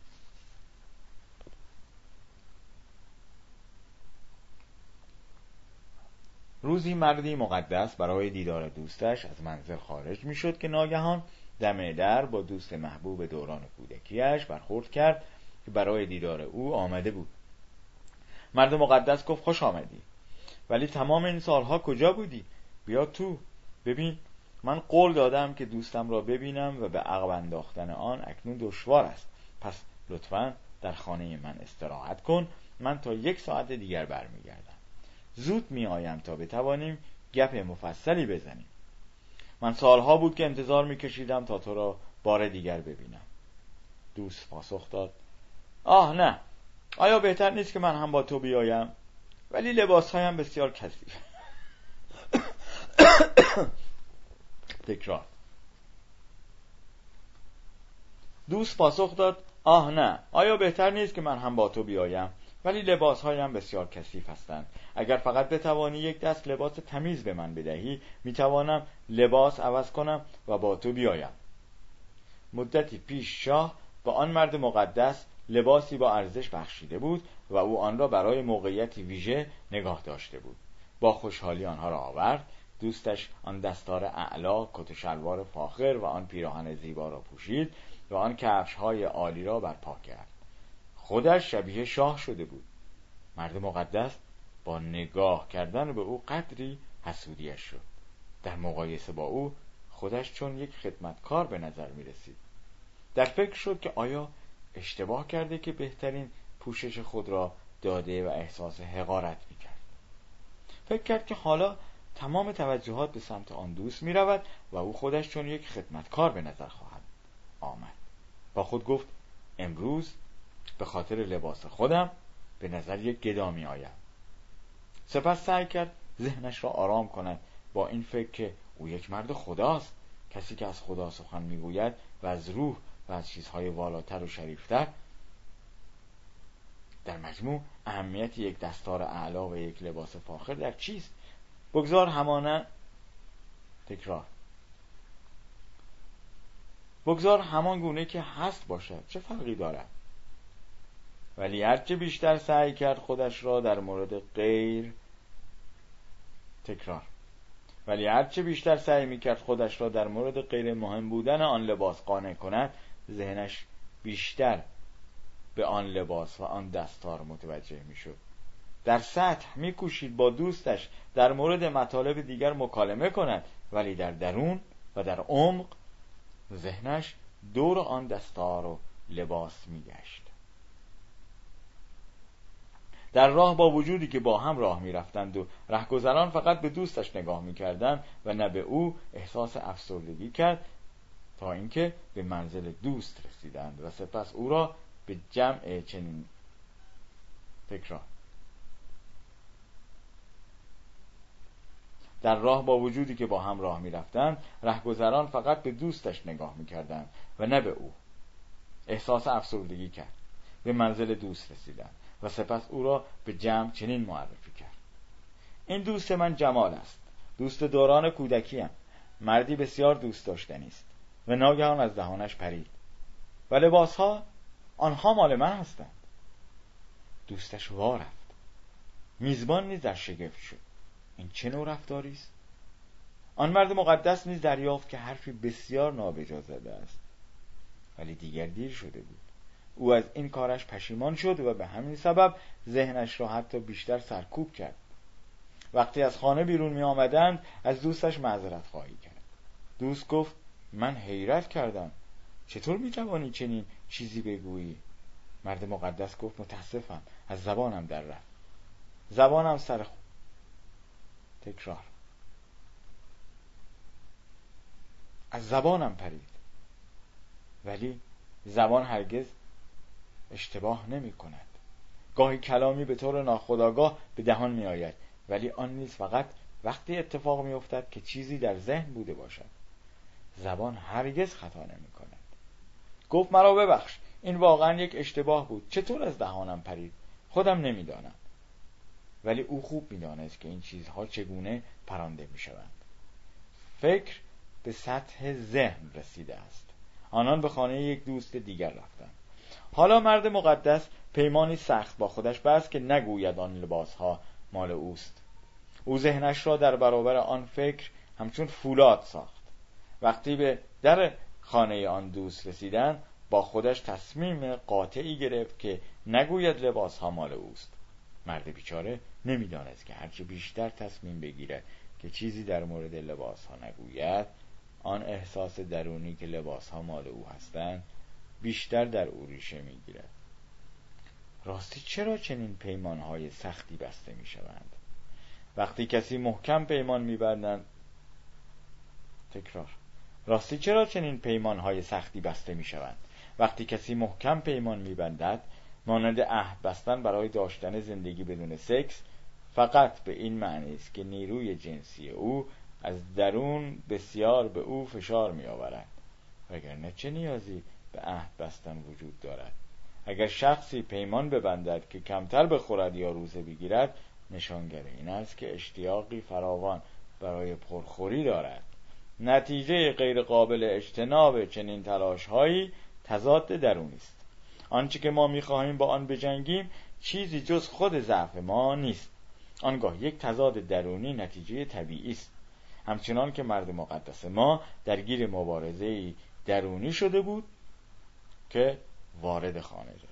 روزی مردی مقدس برای دیدار دوستش از منزل خارج می شد که ناگهان دم در با دوست محبوب دوران کودکیش برخورد کرد که برای دیدار او آمده بود. مرد مقدس گفت خوش آمدی، ولی تمام این سالها کجا بودی؟ بیا تو، ببین من قول دادم که دوستم را ببینم و به عقب انداختن آن اکنون دشوار است، پس لطفاً در خانه من استراحت کن، من تا یک ساعت دیگر برمیگردم. زود می آیم تا بتوانیم گپ مفصلی بزنیم. من سالها بود که انتظار می کشیدم تا تو را بار دیگر ببینم. دوست پاسخ داد: آه نه، آیا بهتر نیست که من هم با تو بیایم؟ ولی لباسهایم بسیار کثیف. تکرار. دوست پاسخ داد: آه نه، آیا بهتر نیست که من هم با تو بیایم؟ ولی لباسهایم بسیار کثیف هستند. اگر فقط بتوانی یک دست لباس تمیز به من بدهی، میتوانم لباس عوض کنم و با تو بیایم. مدتی پیش شاه با آن مرد مقدس لباسی با ارزش بخشیده بود و او آن را برای موقعیتی ویژه نگاه داشته بود. با خوشحالی آنها را آورد. دوستش آن دستار اعلی، کت و شلوار فاخر و آن پیراهن زیبا را پوشید و آن کفش‌های عالی را برپا کرد. خودش شبیه شاه شده بود. مرد مقدس با نگاه کردن به او قدری حسودیش شد. در مقایسه با او خودش چون یک خدمتکار به نظر می رسید. در فکر شد که آیا اشتباه کرده که بهترین پوشش خود را داده و احساس حقارت می کرد. فکر کرد که حالا تمام توجهات به سمت آن دوست می رود و او خودش چون یک خدمتکار به نظر خواهد آمد. با خود گفت: امروز به خاطر لباس خودم به نظر یک گدا می آیم. سپس سعی کرد ذهنش را آرام کند با این فکر که او یک مرد خداست، کسی که از خدا سخن می گوید و از روح و از چیزهای والاتر و شریفتر. در مجموع اهمیت یک دستار اعلی و یک لباس فاخر در چیست؟ بگذار همانه تکرار بگذار همان گونه که هست باشد، چه فرقی دارد؟ ولی هرچه بیشتر سعی کرد خودش را در مورد غیر تکرار ولی هرچه بیشتر سعی میکرد خودش را در مورد غیر مهم بودن آن لباس قانع کند، ذهنش بیشتر به آن لباس و آن دستار متوجه میشد. در سطح میکوشید با دوستش در مورد مطالب دیگر مکالمه کند، ولی در درون و در عمق ذهنش دور آن دستار و لباس میگشت. در راه با وجودی که با هم راه میرفتند و رهگذران فقط به دوستش نگاه میکردند و نه به او، احساس افسردگی کرد تا اینکه به منزل دوست رسیدند و سپس او را به جمع چنین تکرار در راه با وجودی که با هم راه میرفتند رهگذران فقط به دوستش نگاه میکردند و نه به او، احساس افسردگی کرد. به منزل دوست رسیدند و سپس او را به جمع چنین معرفی کرد: این دوست من جمال است، دوست دوران کودکیم، مردی بسیار دوست داشتنی است. و ناگهان از دهانش پرید: و لباسها، آنها مال من هستند. دوستش وا رفت. میزبان نیز در شگفت شد. این چه نوع رفتاری است؟ آن مرد مقدس نیز دریافت که حرفی بسیار نابجا زده است، ولی دیگر دیر شده بود. او از این کارش پشیمان شد و به همین سبب ذهنش را حتی بیشتر سرکوب کرد. وقتی از خانه بیرون می آمدند از دوستش معذرت خواهی کرد. دوست گفت: من حیرت کردم، چطور می توانی چنین چیزی بگویی؟ مرد مقدس گفت: متاسفم، از زبانم در رفت. زبانم سر خود. تکرار از زبانم پرید. ولی زبان هرگز اشتباه نمی کند. گاهی کلامی به طور ناخودآگاه به دهان می آید، ولی آن نیز فقط وقتی اتفاق می افتد که چیزی در ذهن بوده باشد. زبان هرگز خطا نمی کند. گفت: مرا ببخش، این واقعا یک اشتباه بود. چطور از دهانم پرید؟ خودم نمی دانم. ولی او خوب می دانست که این چیزها چگونه پرانده می شوند. فکر به سطح ذهن رسیده است. آنان به خانه یک دوست دیگر رفتند. حالا مرد مقدس پیمانی سخت با خودش بست که نگوید آن لباسها مال اوست. او ذهنش را در برابر آن فکر همچون فولاد ساخت. وقتی به در خانه آن دوست رسیدند با خودش تصمیم قاطعی گرفت که نگوید لباسها مال اوست. مرد بیچاره نمیدانست که هرچه بیشتر تصمیم بگیرد که چیزی در مورد لباسها نگوید، آن احساس درونی که لباسها مال او هستند بیشتر در او ریشه میگیرد. راستی چرا چنین پیمانهای سختی بسته می شوند؟ وقتی کسی محکم پیمان می بندند تکرار راستی چرا چنین پیمانهای سختی بسته می شوند؟ وقتی کسی محکم پیمان می بندد، مانند عهد بستن برای داشتن زندگی بدون سکس، فقط به این معنی است که نیروی جنسی او از درون بسیار به او فشار می آورد، وگرنه چه نیازی به عهد بستن وجود دارد؟ اگر شخصی پیمان ببندد که کمتر بخورد یا روزه بگیرد، نشانگر این است که اشتیاقی فراوان برای پرخوری دارد. نتیجه غیر قابل اجتناب چنین تلاش‌هایی تضاد درونی است. آنچه که ما می‌خواهیم با آن بجنگیم چیزی جز خود ضعف ما نیست. آنگاه یک تضاد درونی نتیجه طبیعی است. همچنان که مرد مقدس ما درگیر مبارزه‌ای درونی شده بود که وارد خانه شد.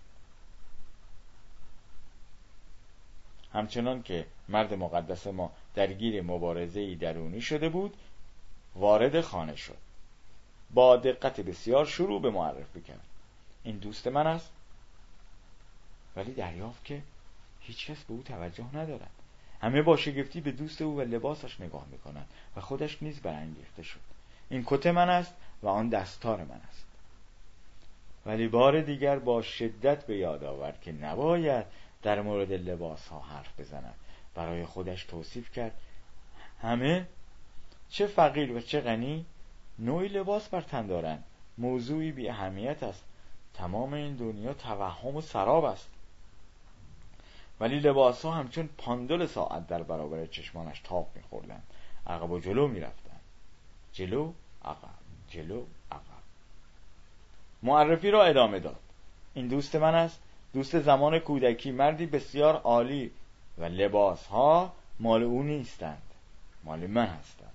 همچنان که مرد مقدس ما درگیر مبارزه‌ای درونی شده بود وارد خانه شد. با دقت بسیار شروع به معرفی کرد. این دوست من است، ولی دریافت که هیچ کس به او توجه ندارد. همه با شگفتی به دوست او و لباسش نگاه میکنند و خودش نیز برانگیخته شد. این کت من است و آن دستار من است. ولی بار دیگر با شدت به یاد آورد که نباید در مورد لباس ها حرف بزند. برای خودش توصیف کرد همه، چه فقیر و چه غنی، نوعی لباس بر تن دارند. موضوعی بی اهمیت است. تمام این دنیا توهم و سراب است. ولی لباس ها همچون پاندول ساعت در برابر چشمانش تاب می‌خوردند. عقب و جلو می‌رفتند. جلو عقب، جلو عقب. معرفی را ادامه داد. این دوست من است، دوست زمان کودکی، مردی بسیار عالی، و لباس ها مال او نیستند، مال من هستند.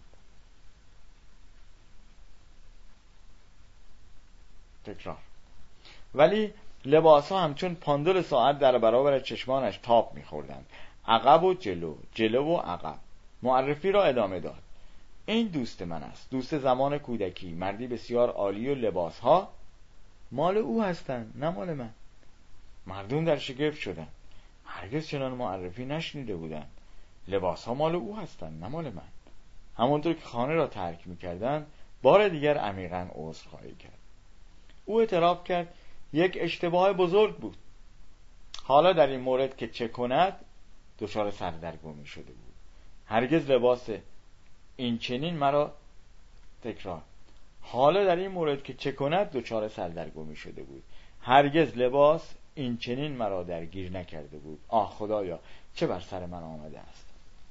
تکرار. ولی لباس ها همچون پاندول ساعت در برابر چشمانش تاب می‌خوردند. عقب و جلو، جلو و عقب. معرفی را ادامه داد. این دوست من است، دوست زمان کودکی، مردی بسیار عالی، و لباس ها مال او هستند، نه مال من. مردم در شگفت شدند. هرگز چنان معرفی نشنیده بودند. لباس ها مال او هستند، نه مال من. همانطور که خانه را ترک می‌کردند، بار دیگر عمیقاً عذرخواهی کرد. او اعتراف کرد یک اشتباه بزرگ بود. حالا در این مورد که چه کند دچار سردرگمی شده بود. هرگز لباس این چنین مرا تکرار حالا در این مورد که چه کند دچار سردرگمی شده بود. هرگز لباس این چنین مرا درگیر نکرده بود. آه خدایا، چه بر سر من آمده است.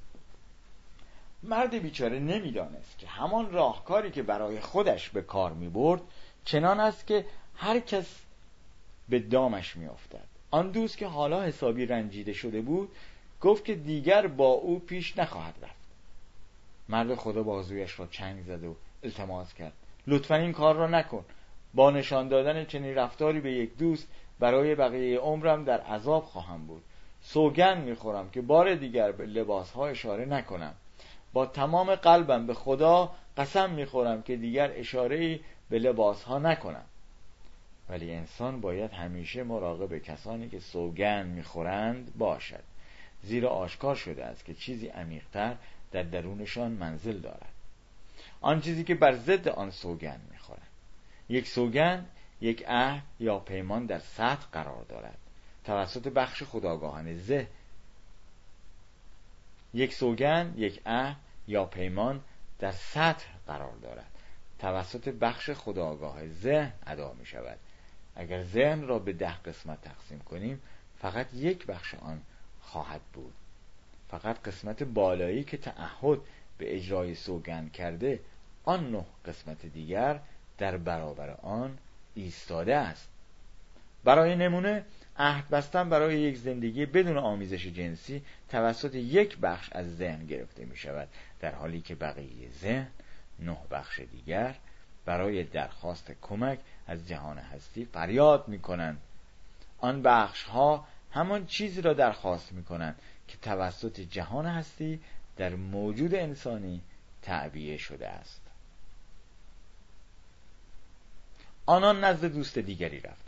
مرد بیچاره نمیدانست که همان راهکاری که برای خودش به کار می برد چنان است که هر کس به دامش می افتد. آن دوست که حالا حسابی رنجیده شده بود گفت که دیگر با او پیش نخواهد رفت. مرد خدا بازویش را چنگ زد و التماس کرد لطفاً این کار را نکن. با نشان دادن چنین رفتاری به یک دوست برای بقیه عمرم در عذاب خواهم بود. سوگند میخورم که بار دیگر به لباسها اشاره نکنم. با تمام قلبم به خدا قسم میخورم که دیگر اشاره‌ای به لباسها نکنم. ولی انسان باید همیشه مراقب کسانی که سوگند میخورند باشد، زیرا آشکار شده است که چیزی عمیق‌تر در درونشان منزل دارد، آن چیزی که بر ضد آن سوگند میخورد. یک سوگند یک عهد یا پیمان در سطح قرار دارد توسط بخش خودآگاهانه ذهن. یک سوگند یک عهد یا پیمان در سطح قرار دارد توسط بخش خودآگاه ذهن ادا می شود. اگر ذهن را به ده قسمت تقسیم کنیم فقط یک بخش آن خواهد بود. فقط قسمت بالایی که تعهد به اجرای سوگند کرده، آن نه قسمت دیگر در برابر آن ایستاده است. برای نمونه، عهد بستن برای یک زندگی بدون آمیزش جنسی توسط یک بخش از ذهن گرفته می شود، در حالی که بقیه ذهن، نه بخش دیگر، برای درخواست کمک از جهان هستی فریاد می کنند. آن بخش ها همان چیزی را درخواست می کنند که توسط جهان هستی در موجود انسانی تعبیه شده است. آنان نزد دوست دیگری رفتند.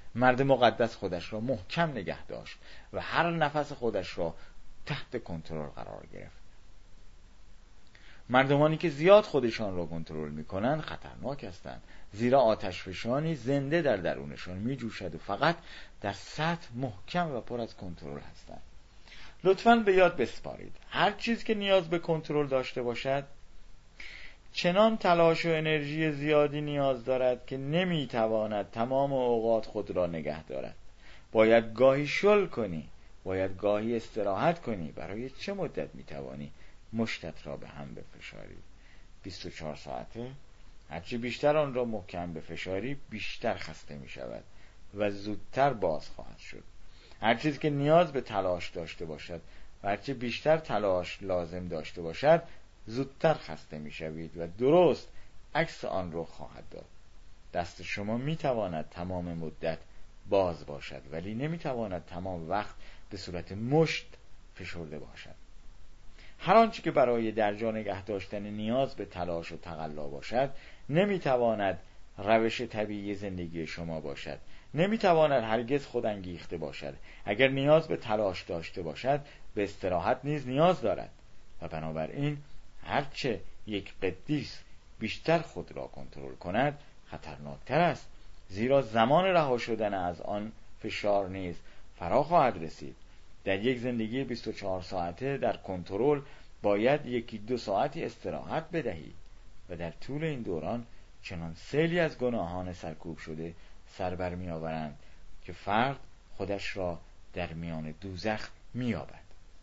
مرد مقدس خودش را محکم نگه داشت و هر نفس خودش را تحت کنترل قرار گرفت. مردمانی که زیاد خودشان را کنترل می‌کنند خطرناک هستند، زیرا آتشفشانی زنده در درونشان می‌جوشد و فقط در سطح محکم و پر از کنترل هستند. لطفاً به یاد بسپارید هر چیز که نیاز به کنترل داشته باشد چنان تلاش و انرژی زیادی نیاز دارد که نمی‌تواند تمام اوقات خود را نگه دارد. باید گاهی شل کنی، باید گاهی استراحت کنی. برای چه مدت می‌توانی مشتت را به هم بفشاری؟ بیست و چهار ساعته؟ هرچی بیشتر آن را محکم بفشاری بیشتر خسته می‌شود و زودتر باز خواهد شد. هر چیز که نیاز به تلاش داشته باشد و هرچی بیشتر تلاش لازم داشته باشد زودتر خسته می‌شوید و درست عکس آن رو خواهد داد. دست شما می‌تواند تمام مدت باز باشد ولی نمی‌تواند تمام وقت به صورت مشت فشرده باشد. هر آنچه که برای در جا نگه داشتن نیاز به تلاش و تقلا باشد نمی‌تواند روش طبیعی زندگی شما باشد، نمی‌تواند هرگز خود انگیخته باشد. اگر نیاز به تلاش داشته باشد به استراحت نیز نیاز دارد و بنابراین هرچه یک قدیس بیشتر خود را کنترل کند خطرناکتر است، زیرا زمان رها شدن از آن فشار نیز فرا خواهد رسید. در یک زندگی بیست و چهار ساعته در کنترل باید یکی دو ساعتی استراحت بدهید و در طول این دوران چنان سیلی از گناهان سرکوب شده سر بر می آورند که فرد خودش را در میان دوزخ می یابد.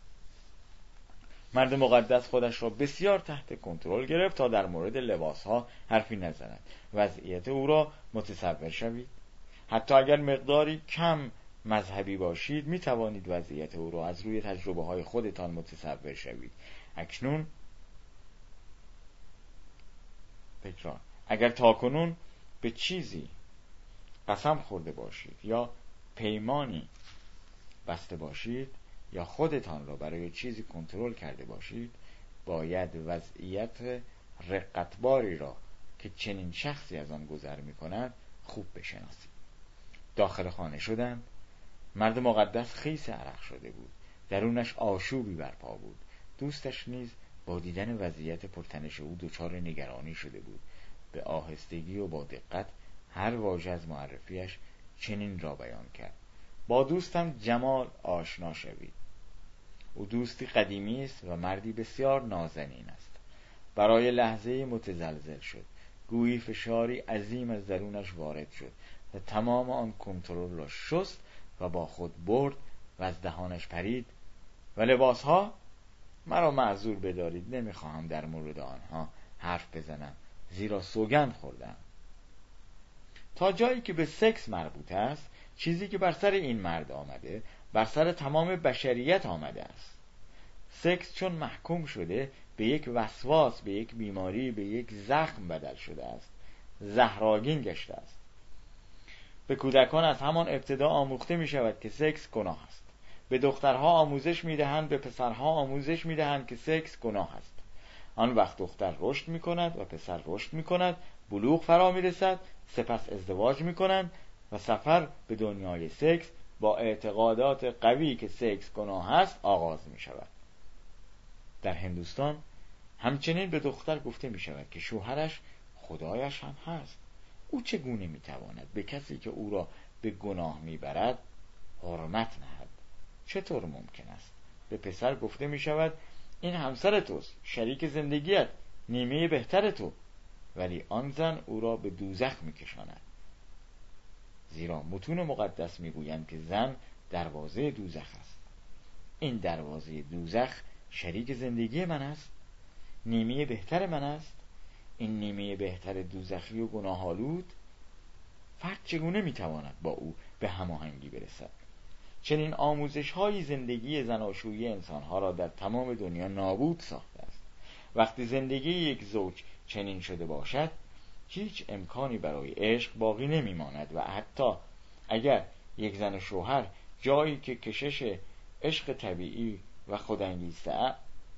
مرد مقدس خودش را بسیار تحت کنترل گرفت تا در مورد لباسها حرفی نزند. وضعیت او را متصور شوید. حتی اگر مقداری کم مذهبی باشید می توانید وضعیت او را از روی تجربه های خودتان متصور شوید. اکنون تکرار اگر تاکنون به چیزی قسم خورده باشید یا پیمانی بسته باشید یا خودتان را برای چیزی کنترل کرده باشید باید وضعیت رقتباری را که چنین شخصی از آن گذر می کند خوب بشناسید. داخل خانه شدند. مرد مقدس خیس عرق شده بود. درونش آشوبی برپا بود. دوستش نیز با دیدن وضعیت پرتنش او دچار نگرانی شده بود. به آهستگی و با دقت هر واژه از معرفیش چنین را بیان کرد: با دوستم جمال آشنا شوید. او دوستی قدیمی است و مردی بسیار نازنین است. برای لحظه‌ای متزلزل شد. گویی فشاری عظیم از درونش وارد شد و تمام آن کنترل را شست و با خود برد و از دهانش پرید: و لباسها؟ مرا معذور بدارید، نمیخواهم در مورد آنها حرف بزنم، زیرا سوگند خوردم. تا جایی که به سکس مربوط است، چیزی که بر سر این مرد آمده بر سر تمام بشریت آمده است. سکس چون محکوم شده به یک وسواس، به یک بیماری، به یک زخم بدل شده است. زهرآگین گشته است. به کودکان از همان ابتدا آموخته می شود که سکس گناه است. به دخترها آموزش می دهند، به پسرها آموزش می دهند که سکس گناه است. آن وقت دختر رشد می کند و پسر رشد می کند، بلوغ فرا می رسد، سپس ازدواج می کنند و سفر به دنیای سکس با اعتقادات قوی که سکس گناه است آغاز می شود. در هندوستان همچنین به دختر گفته می شود که شوهرش خدایش هم هست. او چگونه می تواند به کسی که او را به گناه می برد حرمت نهد؟ چطور ممکن است؟ به پسر گفته می شود این همسر توست، شریک زندگیت، نیمه بهتر تو، ولی آن زن او را به دوزخ می کشاند. زیرا متون مقدس می گویند که زن دروازه دوزخ است. این دروازه دوزخ شریک زندگی من است، نیمه بهتر من است. این نیمه بهتر دوزخی و گناه‌آلود، فرد چگونه میتواند با او به هماهنگی برسد؟ چنین آموزش‌های زندگی زناشویی انسانها را در تمام دنیا نابود ساخته است. وقتی زندگی یک زوج چنین شده باشد هیچ امکانی برای عشق باقی نمیماند و حتی اگر یک زن و شوهر جایی که کشش عشق طبیعی و خودانگیخته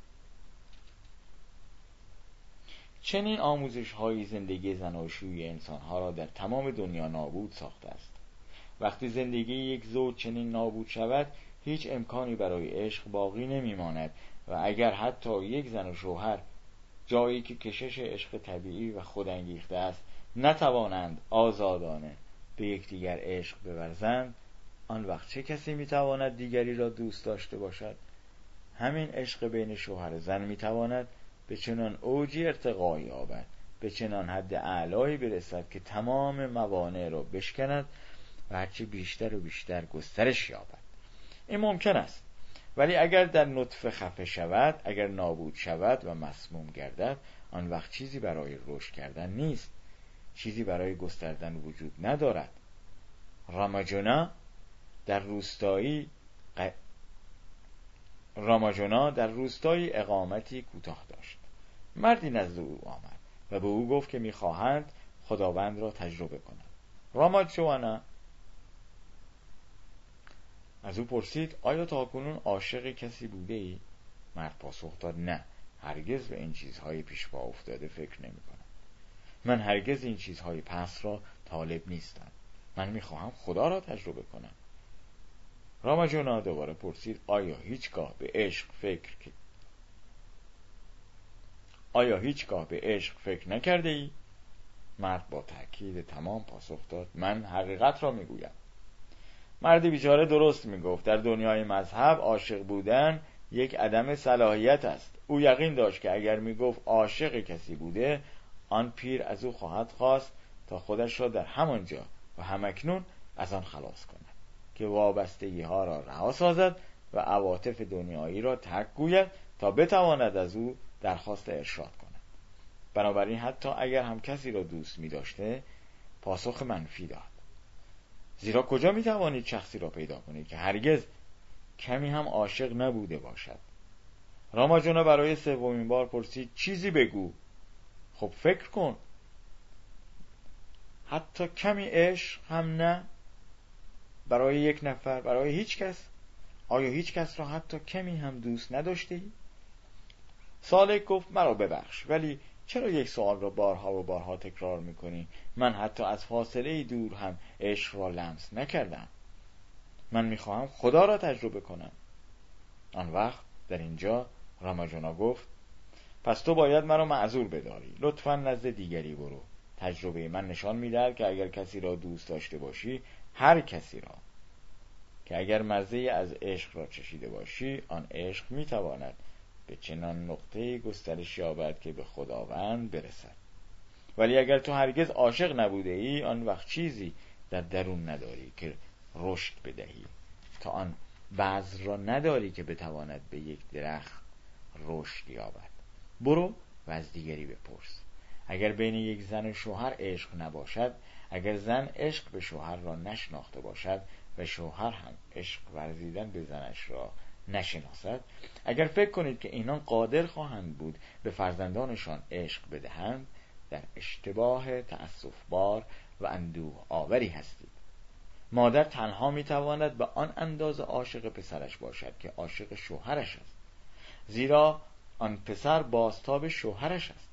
چنین آموزش های زندگی زناشویی انسانها را در تمام دنیا نابود ساخته است. وقتی زندگی یک زوج چنین نابود شود، هیچ امکانی برای عشق باقی نمیماند و اگر حتی یک زن و شوهر جایی که کشش عشق طبیعی و خودانگیخته است نتوانند آزادانه به یکدیگر عشق بورزند، آن وقت چه کسی میتواند دیگری را دوست داشته باشد؟ همین عشق بین شوهر و زن میتواند به چنان اوجی ارتقا یابد، به چنان حد اعلایی برسد که تمام موانع را بشکند و هرچی بیشتر و بیشتر گسترش یابد. این ممکن است، ولی اگر در نطفه خفه شود، اگر نابود شود و مسموم گردد، آن وقت چیزی برای رشد کردن نیست، چیزی برای گستردن وجود ندارد. راماجونا در روستایی ق... راماجونا در روستایی اقامتی کوتاه داشت. مردی نزد او آمد و به او گفت که می‌خواهند خداوند را تجربه کنند. راماجونا از او پرسید آیا تاکنون عاشق کسی بوده ای؟ مرد پاسخ داد نه، هرگز به این چیزهای پیش پا افتاده فکر نمی کنم. من هرگز این چیزهای پس را طالب نیستم. من میخواهم خدا را تجربه کنم. راماجونا دوباره پرسید آیا هیچگاه به عشق فکر آیا هیچگاه به عشق فکر نکرده ای؟ مرد با تأکید تمام پاسخ داد من حقیقت را میگویم. مرد بیچاره درست میگفت. در دنیای مذهب عاشق بودن یک عدم صلاحیت است. او یقین داشت که اگر میگفت عاشق کسی بوده، آن پیر از او خواهد خواست تا خودش را در همانجا و همکنون از آن خلاص کند، که وابستگی ها را رها سازد و عواطف دنیایی را ترک گوید تا بتواند از او درخواست ارشاد کند. بنابراین حتی اگر هم کسی را دوست می داشته، پاسخ منفی داد. زیرا کجا می توانید شخصی را پیدا کنید که هرگز کمی هم عاشق نبوده باشد؟ راماجونا برای سومین بار پرسید چیزی بگو. خب فکر کن. حتی کمی عشق هم نه؟ برای یک نفر، برای هیچ کس؟ آیا هیچ کس را حتی کمی هم دوست نداشتی؟ سالک گفت مرا ببخش، ولی چرا یک سوال را بارها و بارها تکرار میکنی؟ من حتی از فاصله دور هم عشق را لمس نکردم. من میخواهم خدا را تجربه کنم. آن وقت در اینجا راماجونا گفت پس تو باید مرا معذور بداری. لطفاً نزد دیگری برو. تجربه من نشان میدهد که اگر کسی را دوست داشته باشی، هر کسی را، که اگر مزه از عشق را چشیده باشی، آن عشق میتواند به چنان نقطه گسترش یابد که به خداوند برسد. ولی اگر تو هرگز عاشق نبوده ای، آن وقت چیزی در درون نداری که رشد بدهی. تا آن بذر را نداری که بتواند به یک درخت رشد یابد. برو و از دیگری بپرس. اگر بین یک زن و شوهر عشق نباشد، اگر زن عشق به شوهر را نشناخته باشد و شوهر هم عشق ورزیدن به زنش را نشناسد، اگر فکر کنید که اینان قادر خواهند بود به فرزندانشان عشق بدهند، در اشتباه تأسفبار و اندوه آوری هستید. مادر تنها میتواند به آن اندازه عاشق پسرش باشد که عاشق شوهرش است، زیرا آن پسر بازتاب شوهرش است.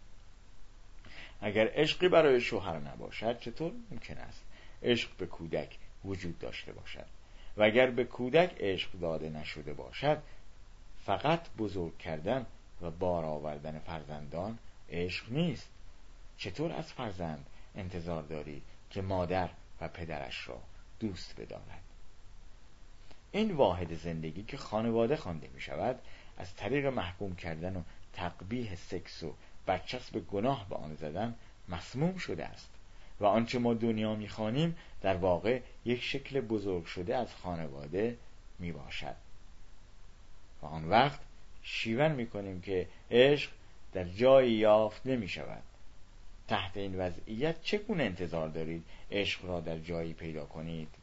اگر عشقی برای شوهر نباشد، چطور ممکن است عشق به کودک وجود داشته باشد؟ و اگر به کودک عشق داده نشده باشد، فقط بزرگ کردن و بار آوردن فرزندان عشق نیست. چطور از فرزند انتظار دارید که مادر و پدرش را دوست بدارد؟ این واحد زندگی که خانواده خوانده می شود، از طریق محکوم کردن و تقبیح سکس و برچسب گناه به آن زدن مسموم شده است و آنچه ما دنیا می خوانیم در واقع یک شکل بزرگ شده از خانواده می باشد. و آن وقت شیون می کنیم که عشق در جایی یافت نمی شود. تحت این وضعیت چگونه انتظار دارید عشق را در جایی پیدا کنید